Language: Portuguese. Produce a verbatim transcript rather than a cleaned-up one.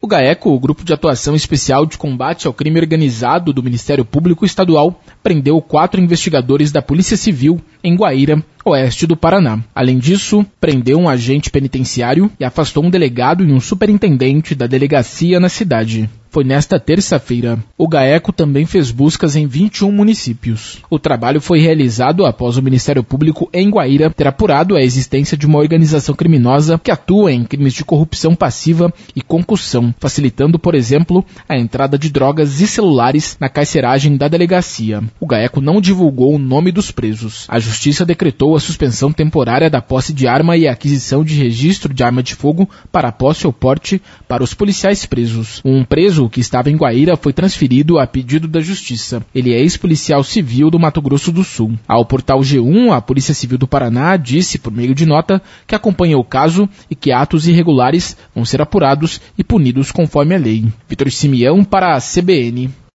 O GAECO, o Grupo de Atuação Especial de Combate ao Crime Organizado do Ministério Público Estadual, prendeu quatro investigadores da Polícia Civil em Guaíra, oeste do Paraná. Além disso, prendeu um agente penitenciário e afastou um delegado e um superintendente da delegacia na cidade. Foi nesta terça-feira. O GAECO também fez buscas em vinte e um municípios. O trabalho foi realizado após o Ministério Público em Guaíra ter apurado a existência de uma organização criminosa que atua em crimes de corrupção passiva e concussão, facilitando, por exemplo, a entrada de drogas e celulares na carceragem da delegacia. O GAECO não divulgou o nome dos presos. A Justiça decretou a suspensão temporária da posse de arma e a aquisição de registro de arma de fogo para posse ou porte para os policiais presos. Um preso que estava em Guaíra foi transferido a pedido da Justiça. Ele é ex-policial civil do Mato Grosso do Sul. Ao portal G um, a Polícia Civil do Paraná disse, por meio de nota, que acompanha o caso e que atos irregulares vão ser apurados e punidos conforme a lei. Vitor Simeão para a C B N.